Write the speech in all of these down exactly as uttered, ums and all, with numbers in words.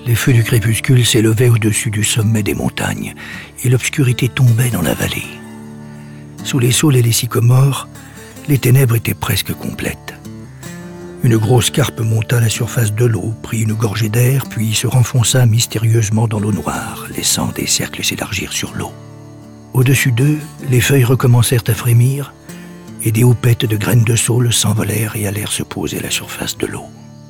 Les feux du crépuscule s'élevaient au-dessus du sommet des montagnes et l'obscurité tombait dans la vallée. Sous les saules et les sycomores, les ténèbres étaient presque complètes. Une grosse carpe monta à la surface de l'eau, prit une gorgée d'air, puis se renfonça mystérieusement dans l'eau noire, laissant des cercles s'élargir sur l'eau. Au-dessus d'eux, les feuilles recommencèrent à frémir, et des houppettes de graines de saule s'envolèrent et allèrent se poser à la surface de l'eau.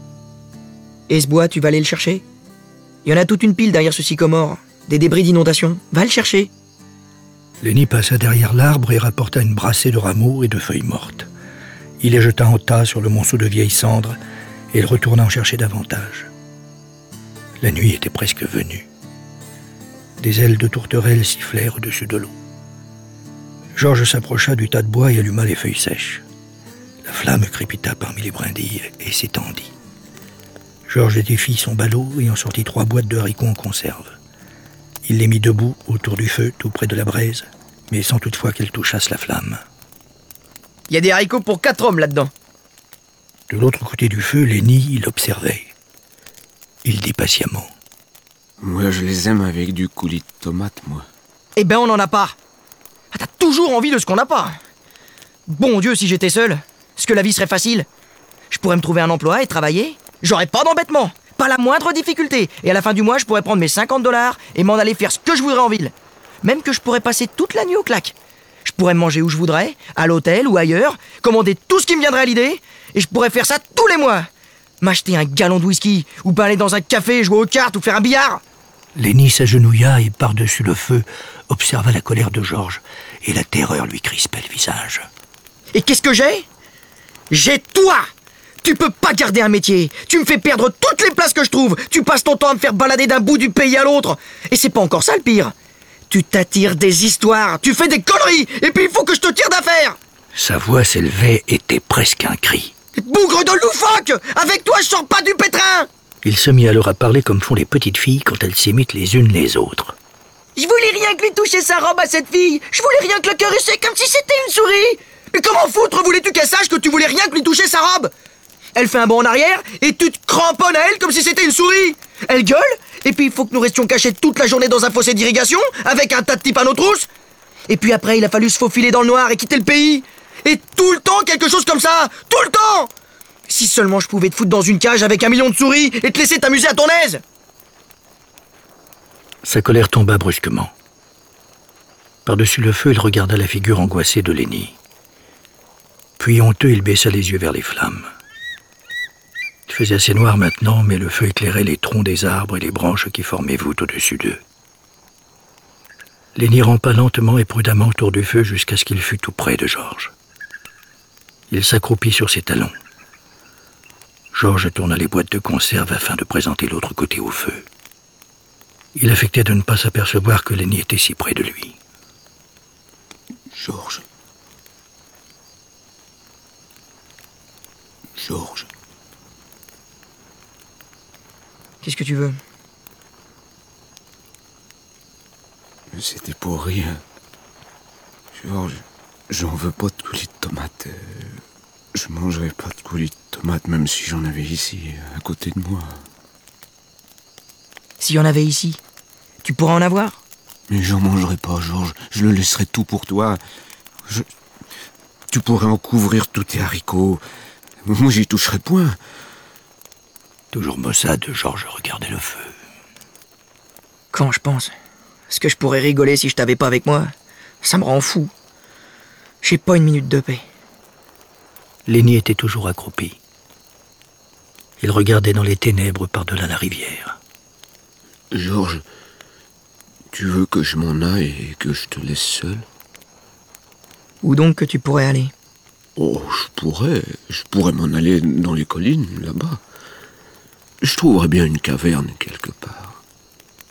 Et ce bois, tu vas aller le chercher ? Il y en a toute une pile derrière ce sycomore, des débris d'inondation. Va le chercher. Lenny passa derrière l'arbre et rapporta une brassée de rameaux et de feuilles mortes. Il les jeta en tas sur le monceau de vieilles cendres et il retourna en chercher davantage. La nuit était presque venue. Des ailes de tourterelles sifflèrent au-dessus de l'eau. Georges s'approcha du tas de bois et alluma les feuilles sèches. La flamme crépita parmi les brindilles et s'étendit. Georges défit son ballot et en sortit trois boîtes de haricots en conserve. Il les mit debout autour du feu, tout près de la braise, mais sans toutefois qu'elles touchassent la flamme. Il y a des haricots pour quatre hommes là-dedans. De l'autre côté du feu, Lenny l'observait. Il dit patiemment. Moi, je les aime avec du coulis de tomate, moi. Eh ben, on n'en a pas. Ah, t'as toujours envie de ce qu'on n'a pas. Bon Dieu, si j'étais seul, est-ce que la vie serait facile ? Je pourrais me trouver un emploi et travailler. J'aurais pas d'embêtement, pas la moindre difficulté. Et à la fin du mois, je pourrais prendre mes cinquante dollars et m'en aller faire ce que je voudrais en ville. Même que je pourrais passer toute la nuit au claque. Je pourrais manger où je voudrais, à l'hôtel ou ailleurs, commander tout ce qui me viendrait à l'idée, et je pourrais faire ça tous les mois. M'acheter un gallon de whisky, ou pas aller dans un café jouer aux cartes ou faire un billard. Lenny s'agenouilla et par-dessus le feu observa la colère de Georges, et la terreur lui crispait le visage. Et qu'est-ce que j'ai ? J'ai toi ! Tu peux pas garder un métier. Tu me fais perdre toutes les places que je trouve. Tu passes ton temps à me faire balader d'un bout du pays à l'autre. Et c'est pas encore ça le pire. Tu t'attires des histoires, tu fais des conneries, et puis il faut que je te tire d'affaire. Sa voix s'élevait, était presque un cri. Bougre de loufoque ! Avec toi, je sors pas du pétrin ! Il se mit alors à parler comme font les petites filles quand elles s'imitent les unes les autres. Je voulais rien que lui toucher sa robe à cette fille. Je voulais rien que le caresser comme si c'était une souris. Mais comment foutre voulais-tu qu'elle sache que tu voulais rien que lui toucher sa robe ? Elle fait un bond en arrière et tu te cramponnes à elle comme si c'était une souris. Elle gueule, et puis il faut que nous restions cachés toute la journée dans un fossé d'irrigation avec un tas de types à nos trousses. Et puis après, il a fallu se faufiler dans le noir et quitter le pays. Et tout le temps, quelque chose comme ça. Tout le temps. Si seulement je pouvais te foutre dans une cage avec un million de souris et te laisser t'amuser à ton aise. Sa colère tomba brusquement. Par-dessus le feu, il regarda la figure angoissée de Lenny. Puis honteux, il baissa les yeux vers les flammes. Il faisait assez noir maintenant, mais le feu éclairait les troncs des arbres et les branches qui formaient voûte au-dessus d'eux. Lenny rampa lentement et prudemment autour du feu jusqu'à ce qu'il fût tout près de Georges. Il s'accroupit sur ses talons. Georges tourna les boîtes de conserve afin de présenter l'autre côté au feu. Il affectait de ne pas s'apercevoir que Lenny était si près de lui. Georges. Georges. Qu'est-ce que tu veux ? C'était pour rien. Georges, j'en veux pas de coulis de tomates. Je mangerai pas de coulis de tomates même si j'en avais ici, à côté de moi. S'il y en avait ici, tu pourrais en avoir ? Mais j'en mangerai pas, Georges. Je le laisserai tout pour toi. Je... Tu pourrais en couvrir tous tes haricots. Moi, j'y toucherai point. Toujours maussade, Georges regardait le feu. Quand je pense, est-ce que je pourrais rigoler si je t'avais pas avec moi ? Ça me rend fou. J'ai pas une minute de paix. Lenny était toujours accroupi. Il regardait dans les ténèbres par-delà la rivière. Georges, tu veux que je m'en aille et que je te laisse seul ? Où donc que tu pourrais aller ? Oh, je pourrais. Je pourrais m'en aller dans les collines, là-bas. Je trouverais bien une caverne quelque part. Ouais ?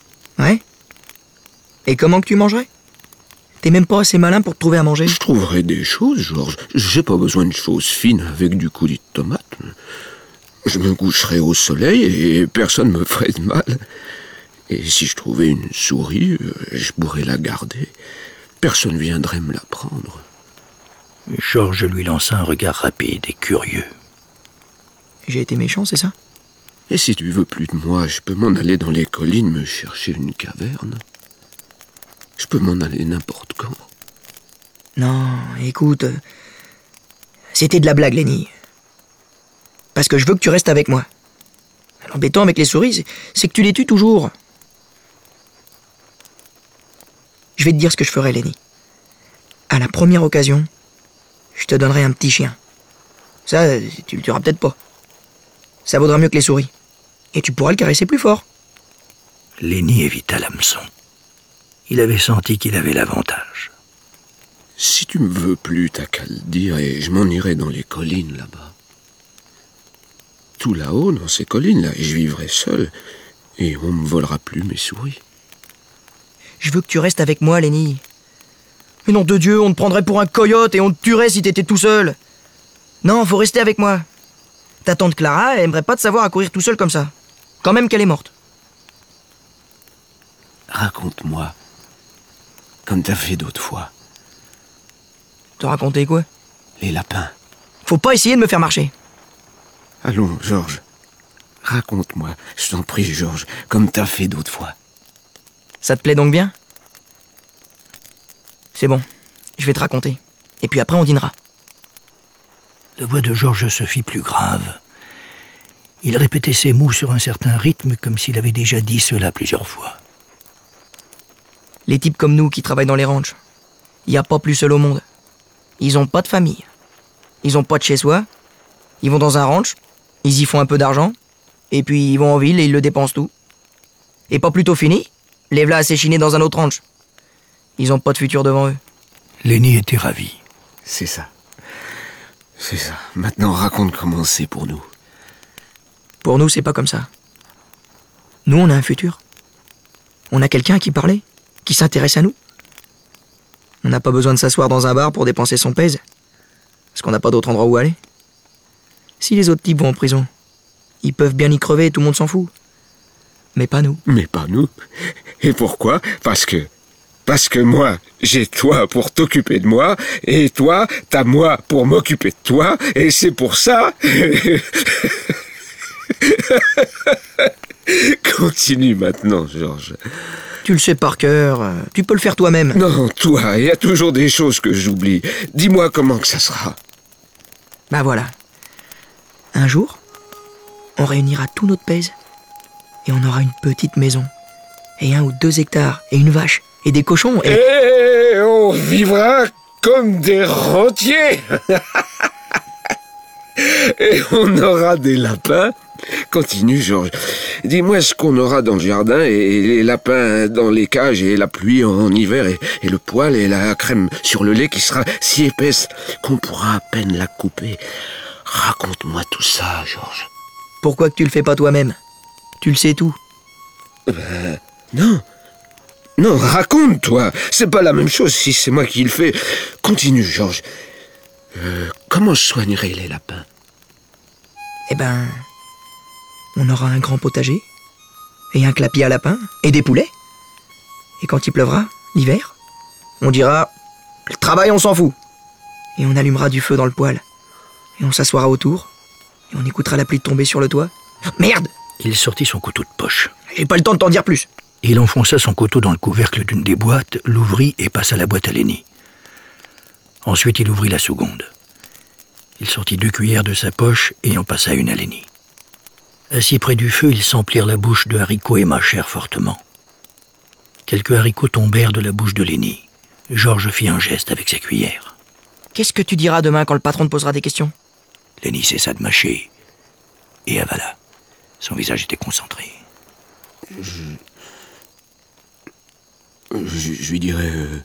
Et comment que tu mangerais ? T'es même pas assez malin pour te trouver à manger. Je trouverais des choses, Georges. J'ai pas besoin de choses fines avec du coulis de tomate. Je me coucherais au soleil et personne me ferait de mal. Et si je trouvais une souris, je pourrais la garder. Personne viendrait me la prendre. Georges lui lança un regard rapide et curieux. J'ai été méchant, c'est ça ? Et si tu veux plus de moi, je peux m'en aller dans les collines me chercher une caverne. Je peux m'en aller n'importe quand. Non, écoute... euh, C'était de la blague, Lenny. Parce que je veux que tu restes avec moi. L'embêtant avec les souris, c'est- c'est que tu les tues toujours. Je vais te dire ce que je ferai, Lenny. À la première occasion, je te donnerai un petit chien. Ça, euh, tu le tueras peut-être pas. Ça vaudra mieux que les souris. Et tu pourras le caresser plus fort. Lenny évita l'hameçon. Il avait senti qu'il avait l'avantage. Si tu me veux plus, t'as qu'à le dire et je m'en irai dans les collines là-bas. Tout là-haut, dans ces collines-là, et je vivrai seul. Et on me volera plus mes souris. Je veux que tu restes avec moi, Lenny. Mais nom de Dieu, on te prendrait pour un coyote et on te tuerait si t'étais tout seul. Non, faut rester avec moi. Ta tante Clara, elle aimerait pas te savoir à courir tout seul comme ça. Quand même qu'elle est morte. Raconte-moi, comme t'as fait d'autres fois, Te raconter quoi? les lapins. Faut pas essayer de me faire marcher. Allons, Georges, raconte-moi, je t'en prie, Georges, comme t'as fait d'autres fois. Ça te plaît donc bien? C'est bon, je vais te raconter. Et puis après on dînera. La voix de Georges se fit plus grave. Il répétait ses mots sur un certain rythme comme s'il avait déjà dit cela plusieurs fois. Les types comme nous qui travaillent dans les ranchs, y a pas plus seul au monde. Ils ont pas de famille. Ils ont pas de chez soi. Ils vont dans un ranch, ils y font un peu d'argent, et puis ils vont en ville et ils le dépensent tout. Et pas plus tôt fini, les v'là à s'échiner dans un autre ranch. Ils ont pas de futur devant eux. Lenny était ravi. C'est ça. C'est ça. Maintenant, raconte comment c'est pour nous. Pour nous, c'est pas comme ça. Nous, on a un futur. On a quelqu'un à qui parler, qui s'intéresse à nous. On n'a pas besoin de s'asseoir dans un bar pour dépenser son pèse, parce qu'on n'a pas d'autre endroit où aller. Si les autres types vont en prison, ils peuvent bien y crever et tout le monde s'en fout. Mais pas nous. Mais pas nous. Et pourquoi? Parce que... Parce que moi, j'ai toi pour t'occuper de moi, et toi, t'as moi pour m'occuper de toi, et c'est pour ça... Continue maintenant, Georges. Tu le sais par cœur, euh, tu peux le faire toi-même. Non, toi, il y a toujours des choses que j'oublie. Dis-moi comment que ça sera. Bah voilà. Un jour, on réunira tout notre pèse, et on aura une petite maison, et un ou deux hectares, et une vache, et des cochons, et... Et on vivra comme des rentiers. Et on aura des lapins. Continue, Georges. Dis-moi ce qu'on aura dans le jardin, et les lapins dans les cages, et la pluie en hiver, et, et le poil et la crème sur le lait qui sera si épaisse qu'on pourra à peine la couper. Raconte-moi tout ça, Georges. Pourquoi que tu le fais pas toi-même? Tu le sais tout. Ben, non. Non, raconte, toi. C'est pas la même chose si c'est moi qui le fais. Continue, Georges. Euh, comment je soignerai les lapins? Eh ben... on aura un grand potager, et un clapier à lapins, et des poulets. Et quand il pleuvra, l'hiver, on dira « Le travail, on s'en fout !» Et on allumera du feu dans le poêle. Et on s'assoira autour, et on écoutera la pluie tomber sur le toit. Merde! Il sortit son couteau de poche. J'ai pas le temps de t'en dire plus. Il enfonça son couteau dans le couvercle d'une des boîtes, l'ouvrit et passa la boîte à Lenny. Ensuite, il ouvrit la seconde. Il sortit deux cuillères de sa poche et en passa une à Lenny. Assis près du feu, ils s'emplirent la bouche de haricots et mâchèrent fortement. Quelques haricots tombèrent de la bouche de Lenny. Georges fit un geste avec sa cuillère. Qu'est-ce que tu diras demain quand le patron te posera des questions? Lenny cessa de mâcher et avala. Son visage était concentré. Je... Je, je lui dirais... Euh...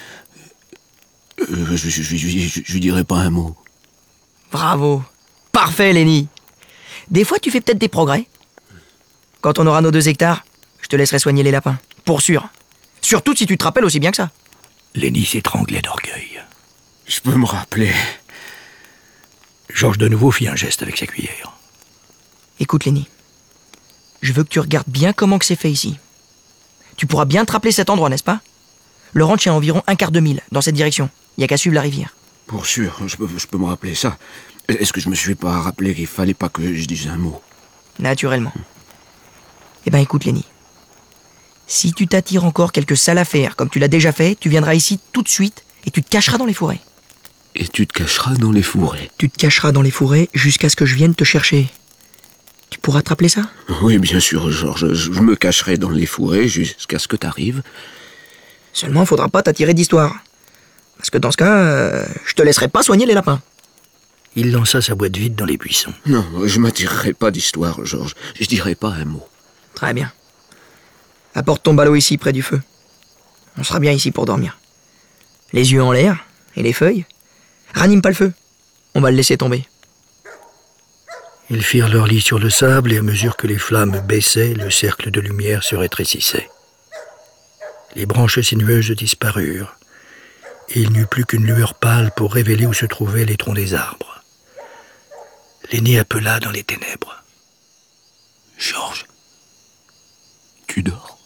Euh, je, je, je, je, je, je lui dirais pas un mot. Bravo! Parfait, Lenny! Des fois, tu fais peut-être des progrès. Quand on aura nos deux hectares, je te laisserai soigner les lapins. Pour sûr. Surtout si tu te rappelles aussi bien que ça. Lenny s'étranglait d'orgueil. Je peux me rappeler. Georges de nouveau fit un geste avec sa cuillère. Écoute, Lenny. Je veux que tu regardes bien comment que c'est fait ici. Tu pourras bien te rappeler cet endroit, n'est-ce pas? Le ranch est à environ un quart de mille, dans cette direction. Il n'y a qu'à suivre la rivière. Pour sûr, je peux, je peux me rappeler ça. Est-ce que je me suis pas rappelé qu'il fallait pas que je dise un mot? Naturellement. Eh ben écoute, Lenny. Si tu t'attires encore quelques sales affaires, comme tu l'as déjà fait, tu viendras ici tout de suite et tu te cacheras dans les fourrés. Et tu te cacheras dans les fourrés? Tu te cacheras dans les fourrés jusqu'à ce que je vienne te chercher. Tu pourras te rappeler ça? Oui, bien sûr, Georges. Je me cacherai dans les fourrés jusqu'à ce que t'arrives. Seulement, il faudra pas t'attirer d'histoire. Parce que dans ce cas, euh, je te laisserai pas soigner les lapins. Il lança sa boîte vide dans les buissons. Non, je m'attirerai pas d'histoire, Georges. Je dirai pas un mot. Très bien. Apporte ton ballot ici, près du feu. On sera bien ici pour dormir. Les yeux en l'air, et les feuilles. Ranime pas le feu. On va le laisser tomber. Ils firent leur lit sur le sable et à mesure que les flammes baissaient, le cercle de lumière se rétrécissait. Les branches sinueuses disparurent, et il n'y eut plus qu'une lueur pâle pour révéler où se trouvaient les troncs des arbres. Lenny appela dans les ténèbres. « Georges, tu dors?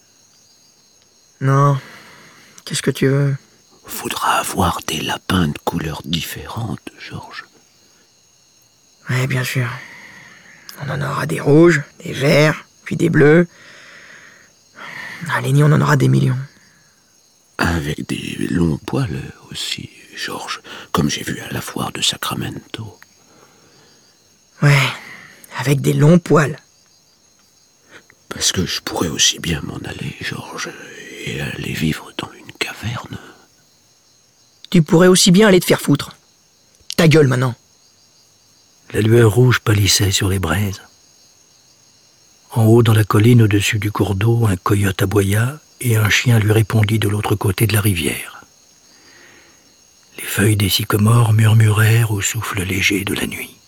Non. Qu'est-ce que tu veux? Faudra avoir des lapins de couleurs différentes, Georges. Ouais, bien sûr. On en aura des rouges, des verts, puis des bleus. Ah, Lenny, on en aura des millions. Avec des longs poils aussi, Georges, comme j'ai vu à la foire de Sacramento. Ouais, avec des longs poils. Parce que je pourrais aussi bien m'en aller, Georges, et aller vivre dans une caverne. Tu pourrais aussi bien aller te faire foutre. Ta gueule maintenant. La lueur rouge pâlissait sur les braises. En haut, dans la colline au-dessus du cours d'eau, un coyote aboya et un chien lui répondit de l'autre côté de la rivière. Les feuilles des sycomores murmurèrent au souffle léger de la nuit.